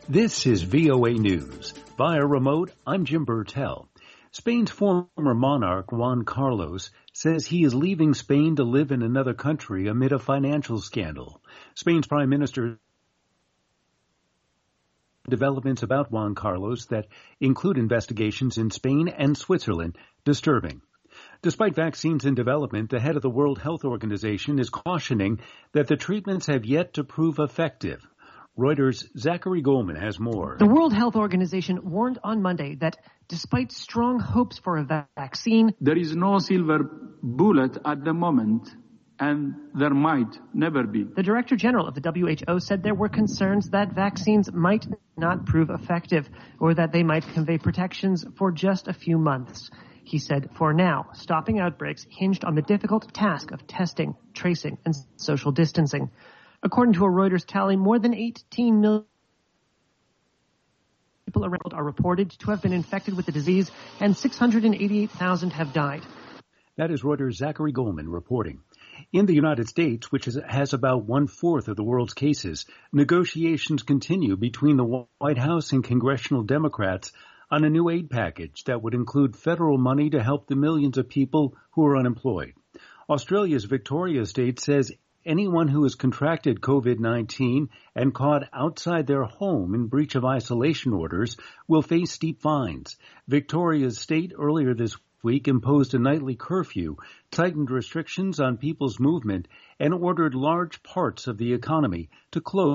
This is VOA News. Via remote, I'm Jim Burtell. Spain's former monarch, Juan Carlos, says he is leaving Spain to live in another country amid a financial scandal. Spain's prime minister developments about Juan Carlos that include investigations in Spain and Switzerland disturbing. Despite vaccines in development, the head of the World Health Organization is cautioning that the treatments have yet to prove effective. Reuters' Zachary Goldman has more. The World Health Organization warned on Monday that despite strong hopes for a vaccine, there is no silver bullet at the moment, and there might never be. The Director General of the WHO said there were concerns that vaccines might not prove effective or that they might convey protections for just a few months. He said, for now, stopping outbreaks hinged on the difficult task of testing, tracing, and social distancing. According to a Reuters tally, more than 18 million people around the world are reported to have been infected with the disease, and 688,000 have died. That is Reuters' Zachary Goldman reporting. In the United States, which has about 1/4 of the world's cases, negotiations continue between the White House and congressional Democrats on a new aid package that would include federal money to help the millions of people who are unemployed. Australia's Victoria state says anyone who has contracted COVID-19 and caught outside their home in breach of isolation orders will face steep fines. Victoria's state earlier this week imposed a nightly curfew, tightened restrictions on people's movement, and ordered large parts of the economy to close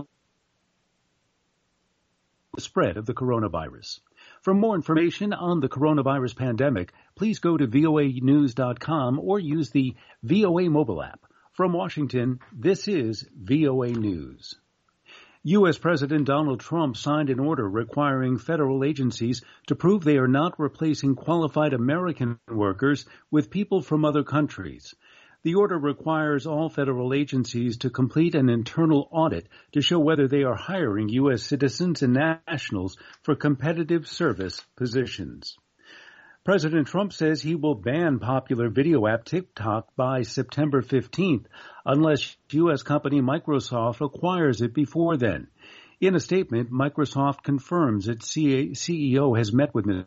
the spread of the coronavirus. For more information on the coronavirus pandemic, please go to voanews.com or use the VOA mobile app. From Washington, this is VOA News. U.S. President Donald Trump signed an order requiring federal agencies to prove they are not replacing qualified American workers with people from other countries. The order requires all federal agencies to complete an internal audit to show whether they are hiring U.S. citizens and nationals for competitive service positions. President Trump says he will ban popular video app TikTok by September 15th unless U.S. company Microsoft acquires it before then. In a statement, Microsoft confirms its CEO has met with Mr.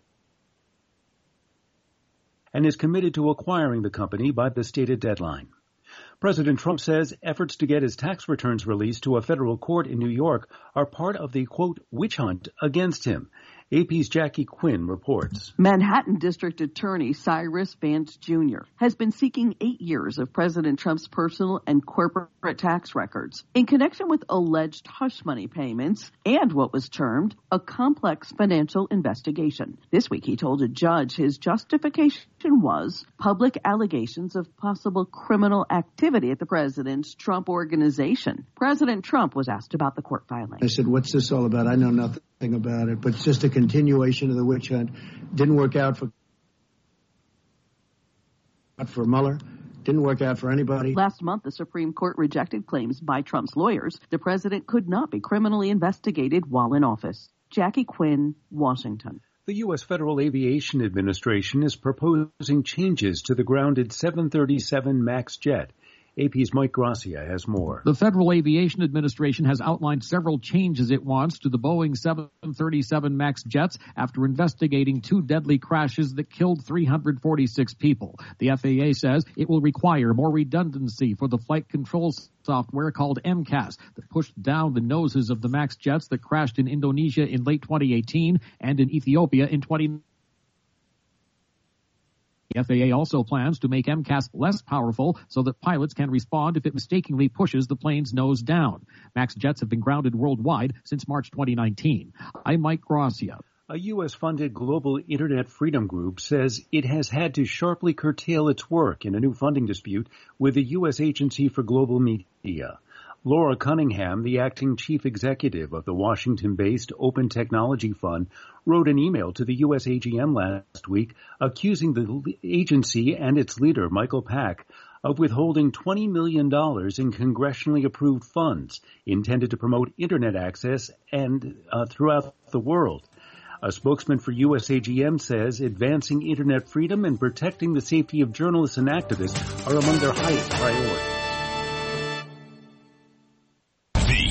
and is committed to acquiring the company by the stated deadline. President Trump says efforts to get his tax returns released to a federal court in New York are part of the, quote, witch hunt against him. AP's Jackie Quinn reports. Manhattan District Attorney Cyrus Vance Jr. has been seeking 8 years of President Trump's personal and corporate tax records in connection with alleged hush money payments and what was termed a complex financial investigation. This week he told a judge his justification was public allegations of possible criminal activity at the president's Trump organization. President Trump was asked about the court filing. I said, what's this all about? I know nothing about it, but it's just a continuation of the witch hunt. Didn't work out for Mueller. Didn't work out for anybody. Last month, the Supreme Court rejected claims by Trump's lawyers the president could not be criminally investigated while in office. Jackie Quinn, Washington. The U.S. Federal Aviation Administration is proposing changes to the grounded 737 MAX jet. AP's Mike Gracia has more. The Federal Aviation Administration has outlined several changes it wants to the Boeing 737 MAX jets after investigating 2 deadly crashes that killed 346 people. The FAA says it will require more redundancy for the flight control software called MCAS that pushed down the noses of the MAX jets that crashed in Indonesia in late 2018 and in Ethiopia in 2019. The FAA also plans to make MCAS less powerful so that pilots can respond if it mistakenly pushes the plane's nose down. MAX jets have been grounded worldwide since March 2019. I'm Mike Gracia. A U.S.-funded global Internet freedom group says it has had to sharply curtail its work in a new funding dispute with the U.S. Agency for Global Media. Laura Cunningham, the acting chief executive of the Washington-based Open Technology Fund, wrote an email to the U.S. AGM last week accusing the agency and its leader, Michael Pack, of withholding $20 million in congressionally approved funds intended to promote Internet access and throughout the world. A spokesman for USAGM says advancing Internet freedom and protecting the safety of journalists and activists are among their highest priorities.